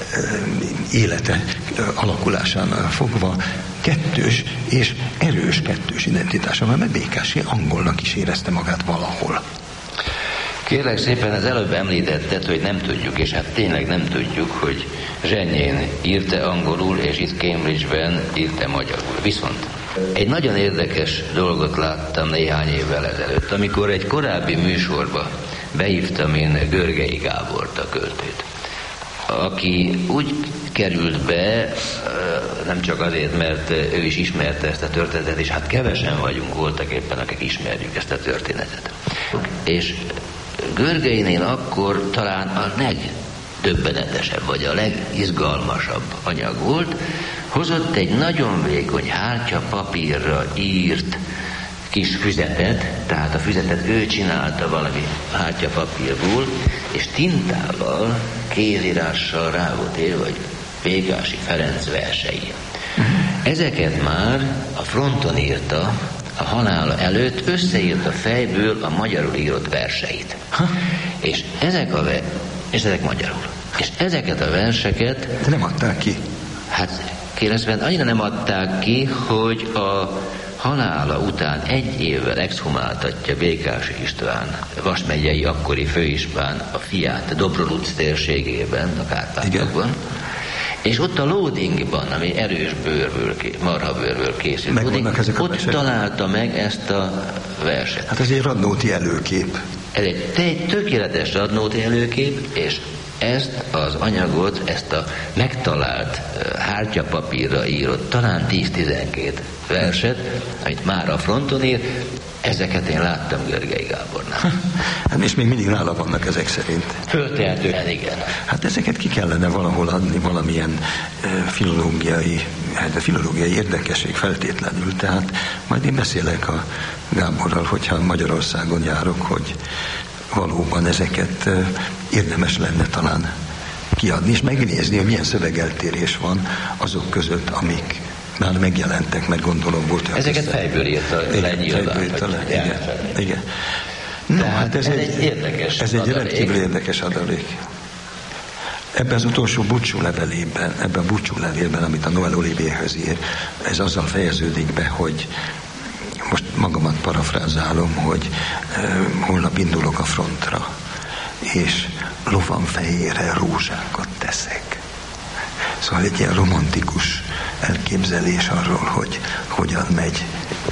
élete alakulásánál fogva kettős és erős kettős identitása van, mert Békási angolnak is érezte magát valahol. Kérlek szépen, az előbb említetted, hogy nem tudjuk, és hát tényleg nem tudjuk, hogy Zsenyén írte angolul, és itt Cambridge-ben írte magyarul. Viszont egy nagyon érdekes dolgot láttam néhány évvel ezelőtt, amikor egy korábbi műsorba beívtam én Görgei Gábort, a költőt, aki úgy került be, nem csak azért, mert ő is ismerte ezt a történetet, és hát kevesen vagyunk voltak éppen, akik ismerjük ezt a történetet. És Görgeinél akkor talán a legdöbbenetesebb, vagy a legizgalmasabb anyag volt, hozott egy nagyon vékony hártya papírra írt kis füzetet, tehát a füzetet ő csinálta valami hártya papírból, és tintával, kézírással rá volt írva, hogy Békási Ferenc versei. Ezeket már a fronton írta, a halála előtt összeírta fejből a magyarul írott verseit. Ha? És ezek a ve- és ezek magyarul. És ezeket a verseket... De nem adták ki. Hát kérdezben annyira nem adták ki, hogy a halála után egy évvel exhumáltatja Békási István, Vas megyei akkori főispán a fiát Dobroluc térségében, a Kárpátokban. És ott a loadingban, ami erős bőrből, marhabőrből készült, loading, ott találta meg ezt a verset. Hát ez egy Radnóti előkép. Ez egy, egy tökéletes Radnóti előkép, és ezt az anyagot, ezt a megtalált hártyapapírra írott talán tíz-tizenkét verset, amit már a fronton ír, ezeket én láttam Görgei Gábornál. Hát és még mindig nála vannak ezek szerint. Föltehetően igen. Hát ezeket ki kellene valahol adni, valamilyen e, filológiai, hát a filológiai érdekesség feltétlenül. Tehát majd én beszélek a Gáborral, hogyha Magyarországon járok, hogy valóban ezeket e, érdemes lenne talán kiadni, és megnézni, hogy milyen szövegeltérés van azok között, amik már megjelentek, mert gondolom volt. Ezeket fejből írta lenyilván. Igen, igen. No, hát ez, ez egy, egy érdekes Ez adalék. egy rendkívül érdekes adalék. Ebben az utolsó búcsú levelében, ebben a búcsú levélben, amit a Noël Olivierhez ír, ez azzal fejeződik be, hogy most magamat parafrázálom, hogy uh, holnap indulok a frontra, és lovam fejére rózsákat teszek. Szóval egy ilyen romantikus elképzelés arról, hogy hogyan megy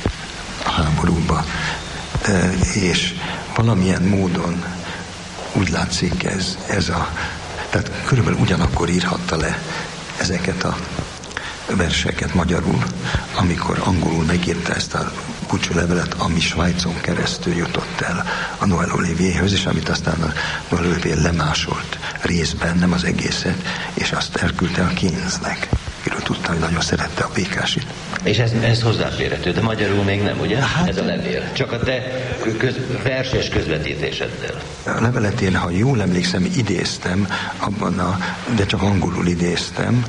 a háborúba. E, és valamilyen módon úgy látszik ez, ez a... Tehát körülbelül ugyanakkor írhatta le ezeket a verseket magyarul, amikor angolul megírta ezt a búcsúlevelet, ami Svájcon keresztül jutott el a Noël Olivierhez, és amit aztán a Noël Olivier lemásolt részben, nem az egészet, és azt elküldte a Keynesnek. Kiről tudta, hogy nagyon szerette a Békásit. És ez, ez hozzáférhető, de magyarul még nem, ugye? Hát, ez a levél. Csak a te köz, verses közvetítéseddel. A levelet én, ha jól emlékszem, idéztem, abban a, de csak angolul idéztem.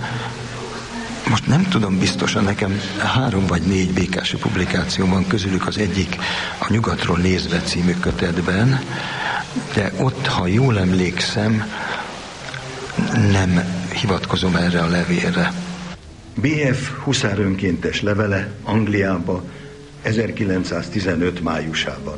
Most nem tudom biztosan, nekem három vagy négy Békási publikáció van, közülük az egyik a Nyugatról nézve című kötetben, de ott, ha jól emlékszem, nem hivatkozom erre a levélre. bé ef huszárönkéntes levele Angliába ezerkilencszáztizenöt májusában.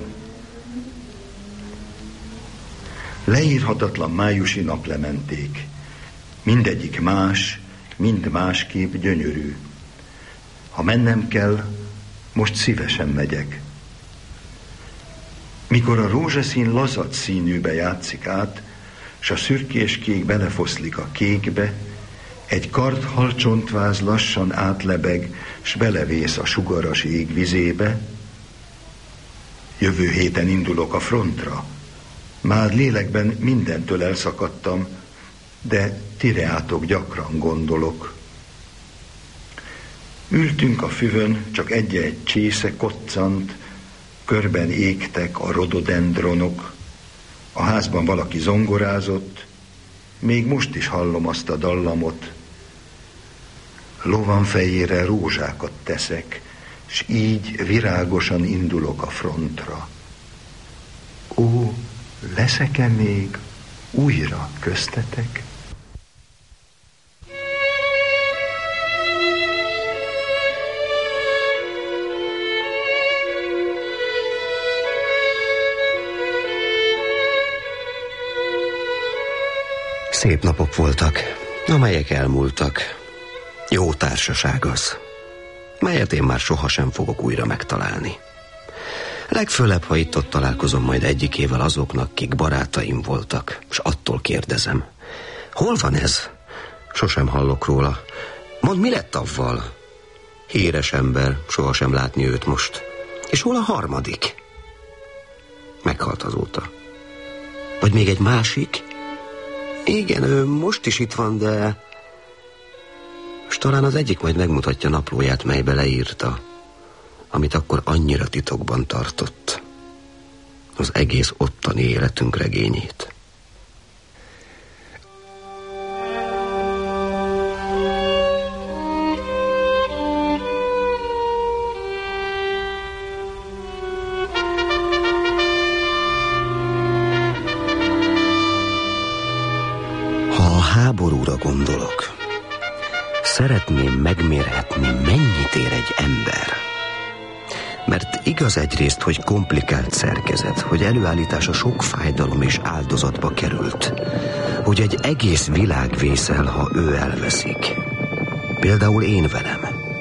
Leírhatatlan májusi naplementék. Mindegyik más, mind másképp gyönyörű. Ha mennem kell, most szívesen megyek. Mikor a rózsaszín lazac színűbe játszik át, s a szürkéskék belefoszlik a kékbe, egy kard halcsontváz lassan átlebeg, s belevész a sugaras ég vizébe. Jövő héten indulok a frontra. Már lélekben mindentől elszakadtam, de tireátok gyakran gondolok. Ültünk a füvön, csak egy-egy csésze koccant, körben égtek a rododendronok, a házban valaki zongorázott, még most is hallom azt a dallamot. Lovam fejére rózsákat teszek, s így virágosan indulok a frontra. Ó, leszek-e még újra köztetek? Szép napok voltak, amelyek elmúltak. Jó társaság az, melyet én már sohasem fogok újra megtalálni. Legfőlebb, ha itt-ott találkozom majd egyikével azoknak, kik barátaim voltak, és attól kérdezem, hol van ez? Sosem hallok róla. Mondd, mi lett avval? Híres ember, sohasem látni őt most. És hol a harmadik? Meghalt azóta. Vagy még egy másik? Igen, ő most is itt van, de... És talán az egyik majd megmutatja naplóját, melybe leírta, amit akkor annyira titokban tartott. Az egész ottani életünk regényét. háborúra gondolok. Szeretném megmérhetni, mennyit ér egy ember. Mert igaz egyrészt, hogy komplikált szerkezet, hogy előállítása sok fájdalom és áldozatba került, hogy egy egész világ vészel, ha ő elveszik. Például én velem.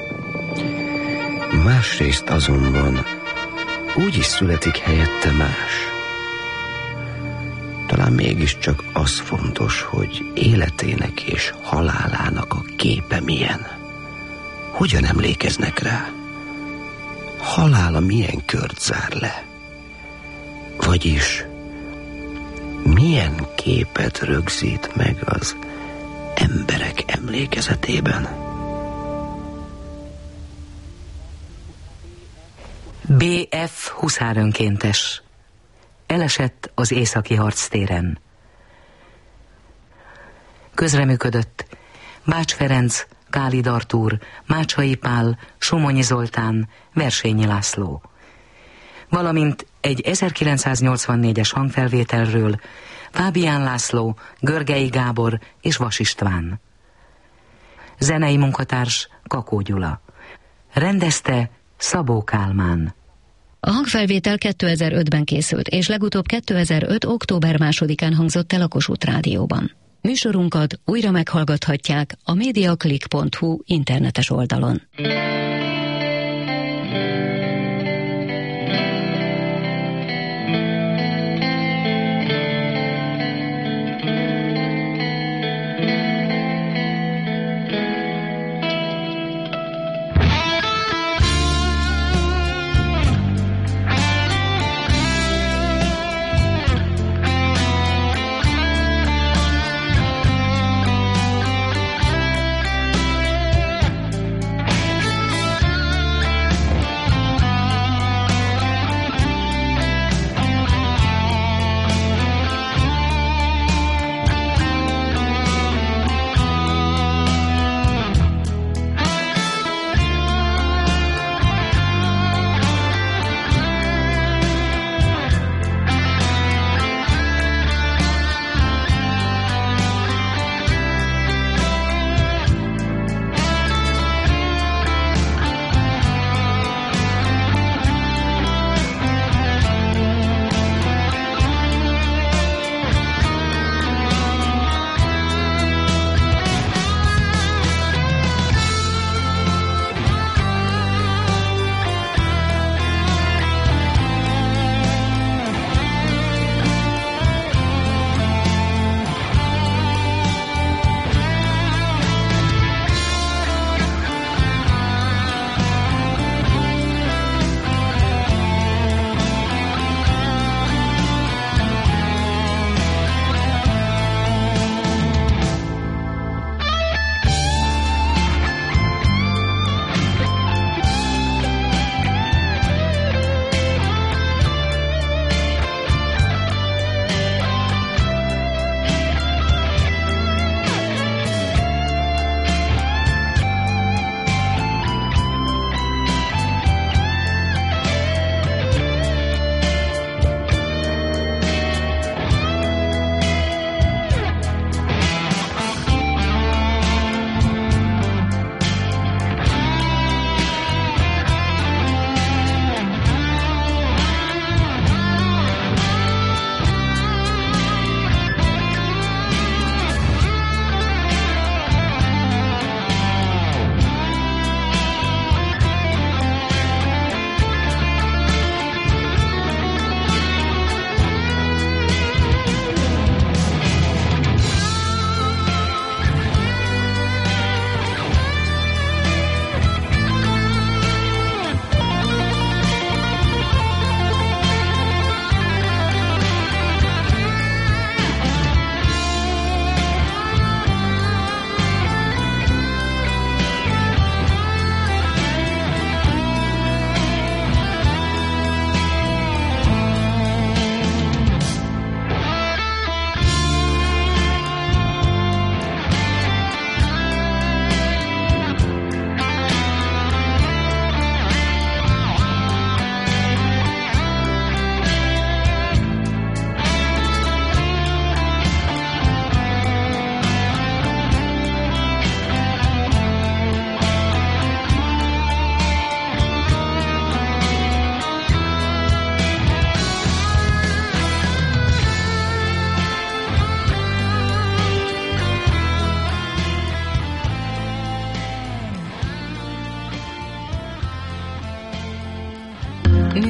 Másrészt azonban úgy is születik helyette más. Talán mégiscsak az fontos, hogy életének és halálának a képe milyen. Hogyan emlékeznek rá? Halála milyen kört zár le? Vagyis milyen képet rögzít meg az emberek emlékezetében? bé ef huszárönkéntes. Elesett az északi harctéren. Közreműködött Bács Ferenc, Kálid Artúr, Mácsai Pál, Somonyi Zoltán, Versényi László. Valamint egy ezerkilencszáznyolcvannégyes hangfelvételről Fábián László, Görgei Gábor és Vas István. Zenei munkatárs Kakó Gyula. Rendezte Szabó Kálmán. A hangfelvétel kétezer-ötben készült, és legutóbb kétezer-öt. október másodikán hangzott el a Kossuth Rádióban. Műsorunkat újra meghallgathatják a mediaclick pont hu internetes oldalon.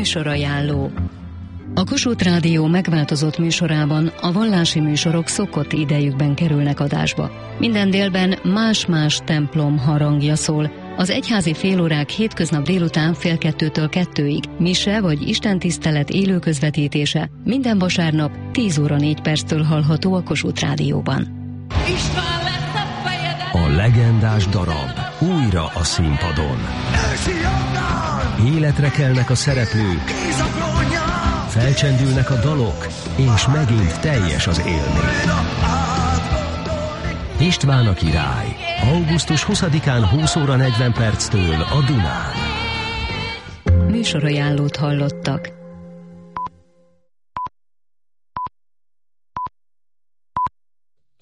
Műsorajánló. A Kossuth Rádió megváltozott műsorában a vallási műsorok szokott idejükben kerülnek adásba. Minden délben más-más templom harangja szól. Az egyházi félórák hétköznap délután fél kettőtől kettőig, mise vagy istentisztelet élő közvetítése minden vasárnap tíz óra négy perctől hallható a Kossuth Rádióban. A legendás darab újra a színpadon. Életre kelnek a szereplők, felcsendülnek a dalok, és megint teljes az élmény. István a király. augusztus huszadikán húsz óra negyven perctől a Dunán. Műsorajánlót hallottak.